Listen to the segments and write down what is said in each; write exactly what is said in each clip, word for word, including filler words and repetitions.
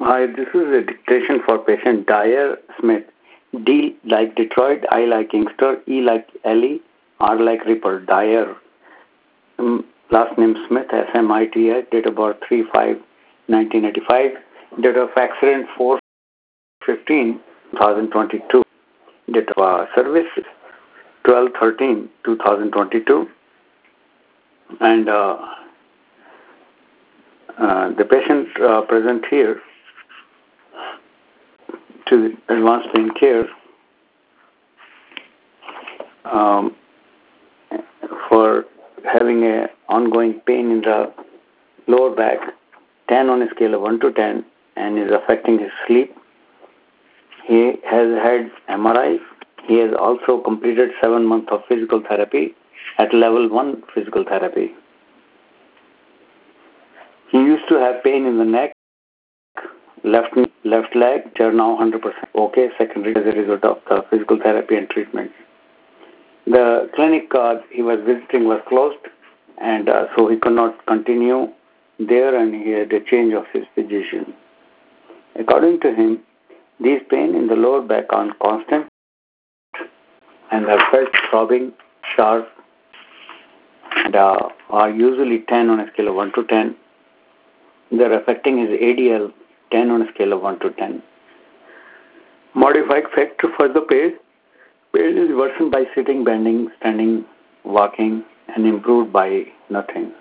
Hi, this is a dictation for patient Dyer Smith. D like Detroit, I like Inkster, E like Ellie, R like Ripple. Dyer, um, last name Smith, S M I T H, date of birth three five nineteen eighty-five, date of accident four fifteen twenty twenty-two, date of uh, service twelve thirteen twenty twenty-two, and uh, uh, the patient uh, present here to advanced pain care um, for having a ongoing pain in the lower back, ten on a scale of one to ten, and is affecting his sleep. He has had M R I. He has also completed seven months of physical therapy at level one physical therapy. He used to have pain in the neck, left knee, left leg, which are now one hundred percent okay, secondary as a result of the physical therapy and treatment. The clinic uh, he was visiting was closed, and uh, so he could not continue there, and he had a change of his physician. According to him, these pain in the lower back are constant and are felt throbbing, sharp, and uh, are usually ten on a scale of one to ten. They're affecting his A D L, ten on a scale of one to ten. Modified factor for the pain. Pain is worsened by sitting, bending, standing, walking, and improved by nothing.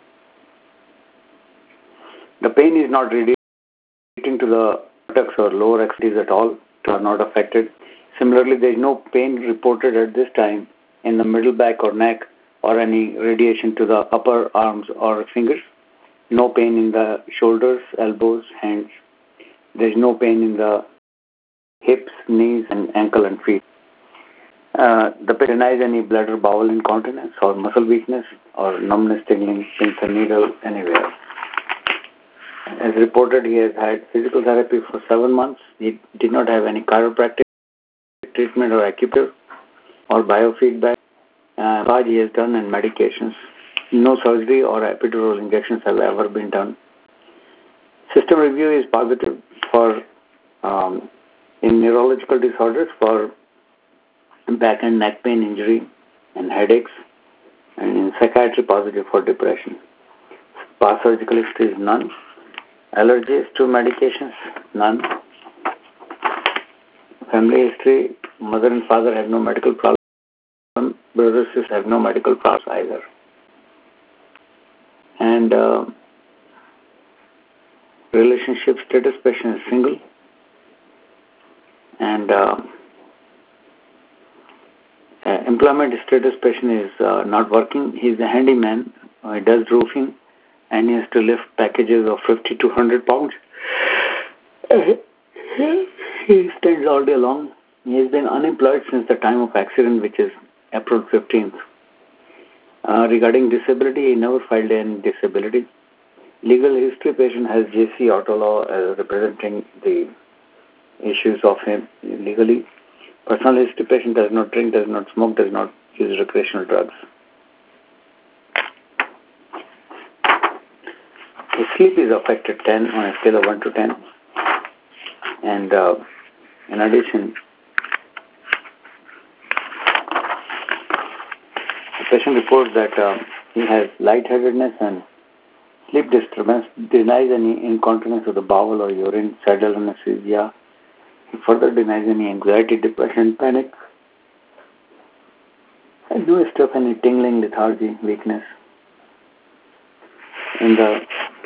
The pain is not radiating to the buttocks or lower extremities at all, are not affected. Similarly, there is no pain reported at this time in the middle back or neck or any radiation to the upper arms or fingers. No pain in the shoulders, elbows, hands. There is no pain in the hips, knees, and ankle and feet. Uh, the patient denies any bladder bowel incontinence or muscle weakness or numbness, tingling, pins and needle anywhere. As reported, he has had physical therapy for seven months. He did not have any chiropractic treatment or acupuncture or biofeedback. Uh, massage he has done and medications. No surgery or epidural injections have ever been done. System review is positive for um, in neurological disorders for back and neck pain, injury, and headaches, and in psychiatry positive for depression. Past surgical history is none. Allergies to medications, none. Family history, mother and father have no medical problem. Brothers and sisters have no medical problems either. And uh, relationship status, patient is single. And uh, uh, employment status, patient is uh, not working. He is a handyman. Uh, he does roofing, and he has to lift packages of fifty to one hundred pounds. He stands all day long. He has been unemployed since the time of accident, which is April fifteenth. Uh, regarding disability, he never filed any disability. Legal history, patient has J C Auto Law uh, representing the issues of him legally. Personal history, patient does not drink, does not smoke, does not use recreational drugs. His sleep is affected ten on a scale of one to ten. And uh, in addition, the patient reports that uh, he has lightheadedness and sleep disturbance, denies any incontinence of the bowel or urine, saddle anesthesia. He further denies any anxiety, depression, panic, and no stuff, any tingling, lethargy, weakness. In the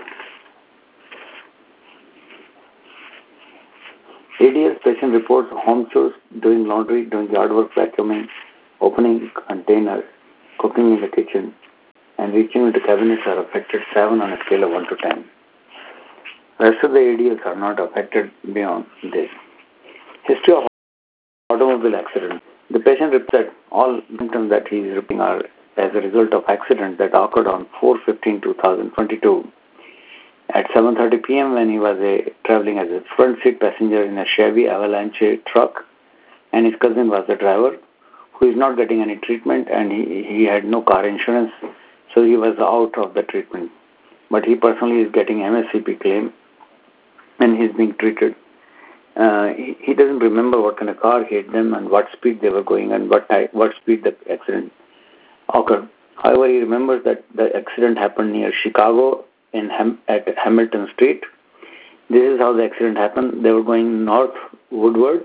A D S, patient reports home chores, doing laundry, doing yard work, vacuuming, opening containers, cooking in the kitchen, and reaching into cabinets are affected seven on a scale of one to ten. Rest of the A D Ls are not affected beyond this. History of automobile accident. The patient reports that all symptoms that he is reporting are as a result of accident that occurred on four fifteen twenty twenty-two at seven thirty p.m. when he was a, traveling as a front seat passenger in a Chevy Avalanche truck, and his cousin was the driver, who is not getting any treatment, and he, he had no car insurance, so he was out of the treatment. But he personally is getting M S C P claim, and he's being treated. Uh, he, he doesn't remember what kind of car hit them and what speed they were going and what type, what speed the accident occurred. However, he remembers that the accident happened near Chicago in Ham, at Hamilton Street. This is how the accident happened. They were going north Woodward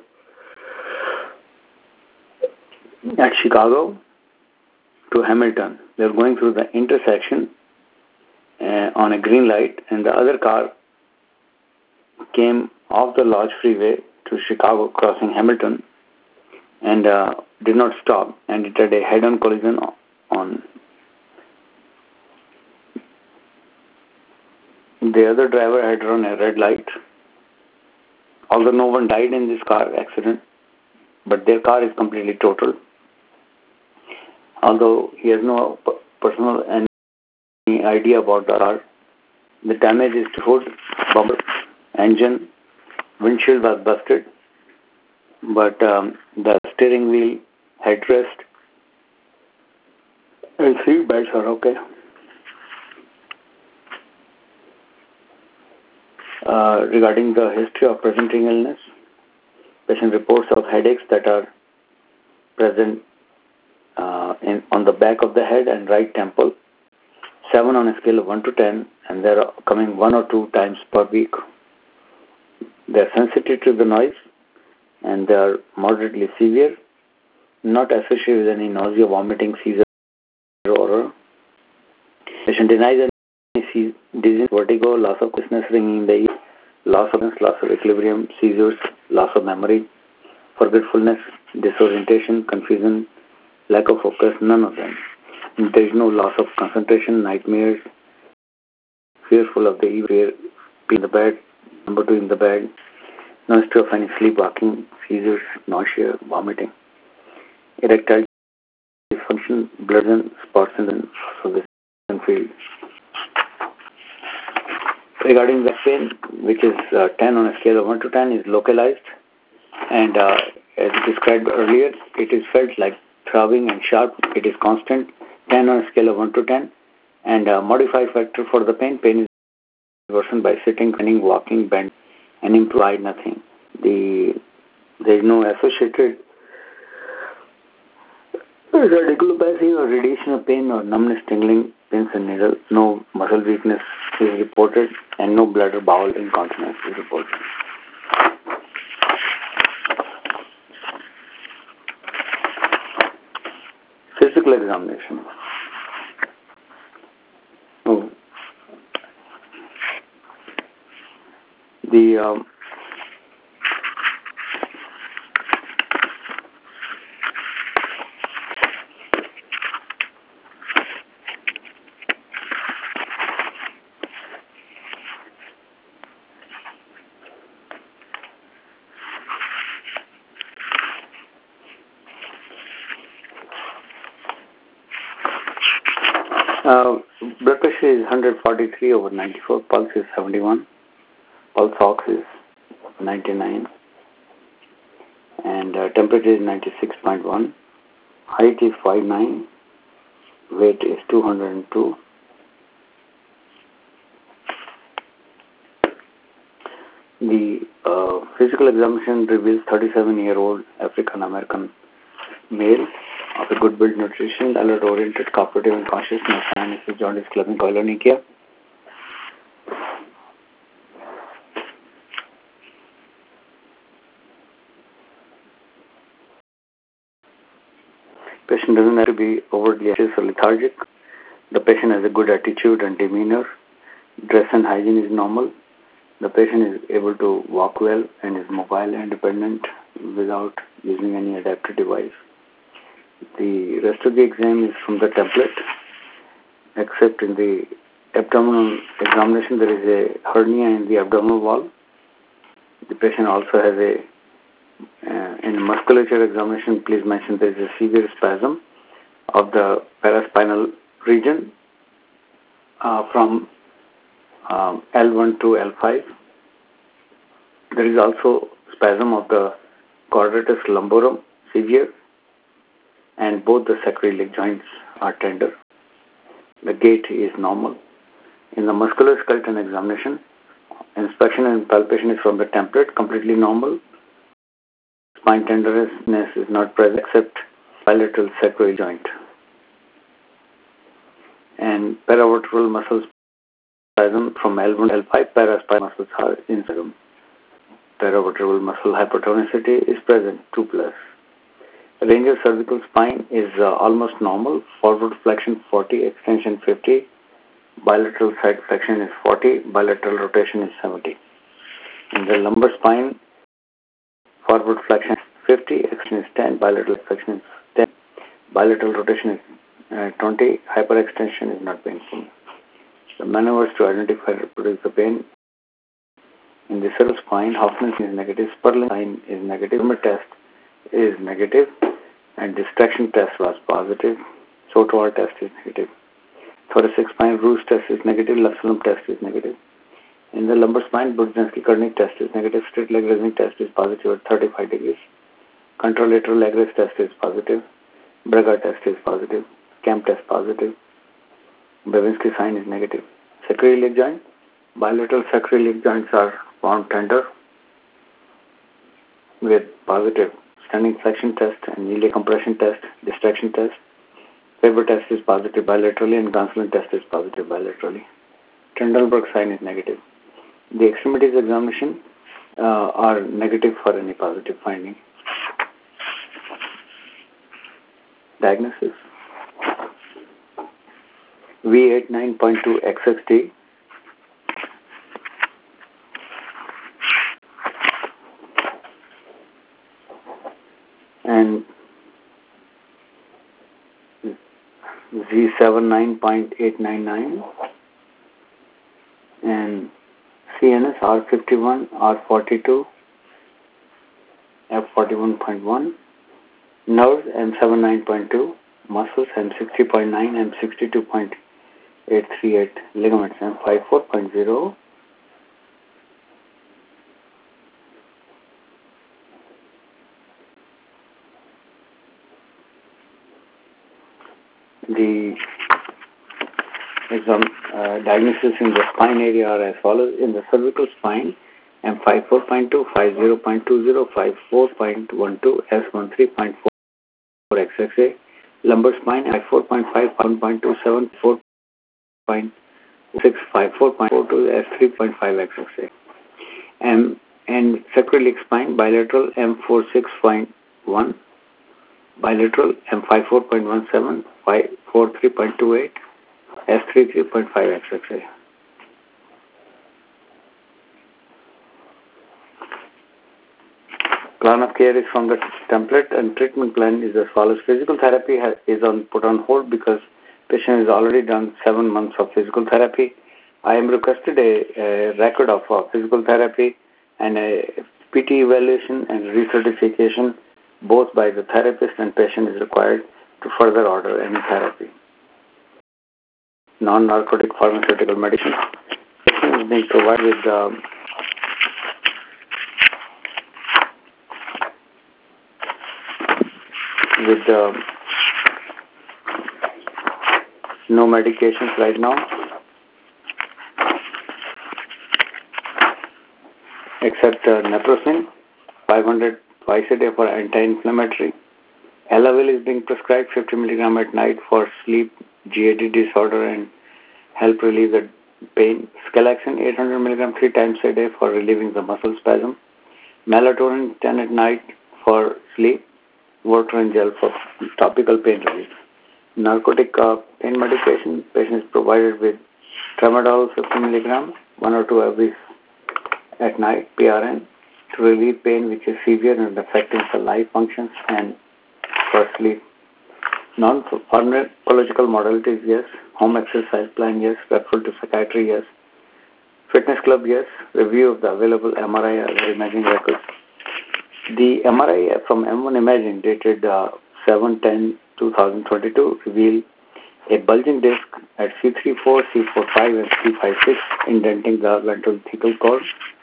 at Chicago to Hamilton. They were going through the intersection uh, on a green light, and the other car came off the Lodge Freeway to Chicago, crossing Hamilton, and uh, did not stop, and it had a head-on collision on. The other driver had run a red light. Although no one died in this car accident, but their car is completely total. Although he has no personal any idea about the car, the damage is to hood, bumper, engine, windshield was busted, but um, the steering wheel, headrest, and seat belts are okay. Uh, regarding the history of presenting illness, patient reports of headaches that are present uh, in, on the back of the head and right temple, seven on a scale of one to ten, and they are coming one or two times per week. They are sensitive to the noise, and they are moderately severe, not associated with any nausea, vomiting, seizure, or patient denies any dizziness, vertigo, loss of consciousness, ringing in the ear, loss of loss of equilibrium, seizures, loss of memory, forgetfulness, disorientation, confusion, lack of focus, none of them. There is no loss of concentration, nightmares, fearful of the evil, in the bed, number two in the bed, no history of any sleepwalking, seizures, nausea, vomiting, erectile dysfunction, blood and spots in the field. Regarding back pain, which is uh, ten on a scale of one to ten, is localized, and uh, as described earlier, it is felt like throbbing and sharp. It is constant, ten on a scale of one to ten, and a modified factor for the pain. Pain is worsened by sitting, running, walking, bend, and implied nothing. The there is no associated radiculopathy or radiation of pain or numbness, tingling, pins and needle. No muscle weakness is reported, and no bladder bowel incontinence is reported. Physical examination. Oh. The um, Uh, blood pressure is one hundred forty-three over ninety-four, pulse is seventy-one, pulse ox is ninety-nine, and uh, temperature is ninety-six point one, height is five nine, weight is two hundred two. The uh, physical examination reveals thirty-seven-year-old African American male of a good build, nutrition, alert oriented, cooperative and conscious, no sign of jaundice, clubbing, koilonychia. Patient doesn't have to be overly anxious or lethargic. The patient has a good attitude and demeanor. Dress and hygiene is normal. The patient is able to walk well and is mobile and independent without using any adaptive device. The rest of the exam is from the template, except in the abdominal examination there is a hernia in the abdominal wall. The patient also has a, uh, in musculature examination, please mention there is a severe spasm of the paraspinal region uh, from um, L one to L five. There is also spasm of the quadratus lumborum, severe, and both the sacroiliac joints are tender. The gait is normal. In the musculoskeletal examination, Inspection and palpation is from the template, completely normal. Spine tenderness is not present except bilateral sacroiliac joint. And paravertebral muscle spasm from L one to L five, paraspinal muscles are inside. Paravertebral muscle hypertonicity is present, two plus. Range of cervical spine is uh, almost normal. Forward flexion forty, extension fifty. Bilateral side flexion is forty. Bilateral rotation is seventy. In the lumbar spine, forward flexion is fifty, extension is ten. Bilateral flexion is ten. Bilateral rotation is uh, twenty. Hyperextension is not painful. The maneuvers to identify and reproduce the pain. In the cervical spine, Hoffman is negative. Sperling sign is negative. Tumor test is negative. And distraction test was positive. Sotomayor test is negative. Thoracic spine, Roos test is negative. Luxellum test is negative. In the lumbar spine, Burzynski-Koenig test is negative. Straight leg raising test is positive at thirty-five degrees. Contralateral leg raise test is positive. Braga test is positive. Camp test positive. Babinski sign is negative. Sacroiliac joint. Bilateral sacroiliac joints are found tender with positive. Standing flexion test and iliac compression test, distraction test. Faber test is positive bilaterally and Gonsalves test is positive bilaterally. Trendelenburg sign is negative. The extremities examination uh, are negative for any positive finding. Diagnosis. V eighty-nine point two X X T. And Z seventy-nine point eight nine nine and C N S R fifty-one, R forty-two, F forty-one point one, nerves M seventy-nine point two, muscles M sixty point nine, M sixty-two point eight three eight, ligaments M fifty-four point zero, the exam, uh, diagnosis in the spine area are as follows. In the cervical spine, M fifty-four point two, fifty point two zero, fifty-four point one two, S thirteen point four X X A. Lumbar spine, fifty-four point five, one point two seven, four point six, fifty-four point four two, S three point five X X A. M and sacroiliac spine, bilateral M forty-six point one, bilateral M fifty-four point one seven, forty-three point two eight, S thirty-three point five X X A. Plan of care is from the template and treatment plan is as follows. Physical therapy has, is on put on hold because patient has already done seven months of physical therapy. I am requested a, a record of uh, physical therapy and a P T evaluation and recertification both by the therapist and patient is required to further order any therapy. Non-narcotic pharmaceutical medicine. Patient is being provided with um, with uh, no medications right now except uh, naproxen, five hundred twice a day for anti-inflammatory. Elavil is being prescribed fifty milligram at night for sleep, G A D disorder and help relieve the pain. Scalaxin eight hundred milligram three times a day for relieving the muscle spasm. Melatonin ten at night for sleep. Votrient gel for topical pain relief. Narcotic uh, pain medication, patient is provided with tramadol fifty milligram, one or two every at night, P R N, to relieve pain which is severe and affecting the life functions and for sleep. Non-pharmacological modalities, yes. Home exercise plan, yes. Referral to psychiatry, yes. Fitness club, yes. Review of the available M R I or imaging records. The M R I from M one Imaging dated uh, seven ten twenty twenty-two revealed a bulging disc at C thirty-four, C forty-five and C fifty-six indenting the ventricular cord.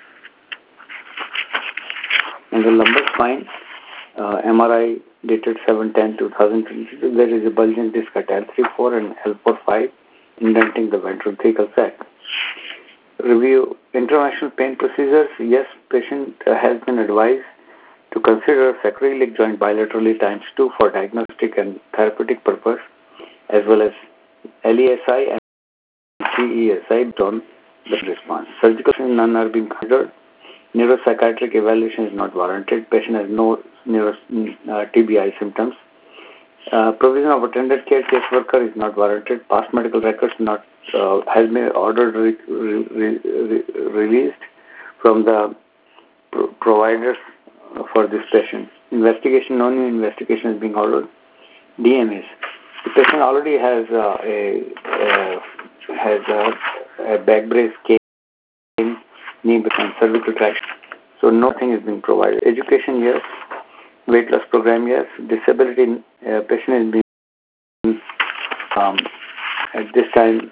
In the lumbar spine, uh, M R I dated seven ten twenty twenty-two, there is a bulging disc at L thirty-four and L forty-five indenting the ventricular sac. review international pain procedures. Yes, patient uh, has been advised to consider sacroiliac joint bilaterally times two for diagnostic and therapeutic purpose, as well as L E S I and C E S I based on the response. Surgical none are being considered. Neuropsychiatric evaluation is not warranted. Patient has no neuro, uh, T B I symptoms. Uh, provision of attended care caseworker is not warranted. Past medical records not uh, has been ordered re, re, re, released from the pro providers for this patient. Investigation, no new investigation is being ordered. D M S. The patient already has uh, a, a has a, a back brace, cane, knee and cervical traction. So nothing is being provided. Education, yes. Weight loss program, yes. Disability uh, patient is being um, at this time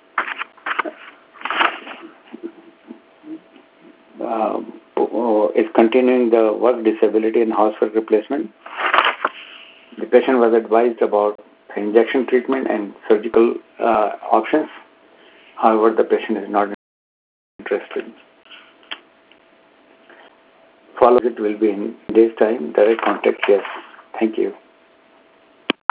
uh, is continuing the work disability and housework replacement. The patient was advised about injection treatment and surgical uh, options. However, the patient is not interested. Follow it will be in days time. Direct contact, yes. Thank you.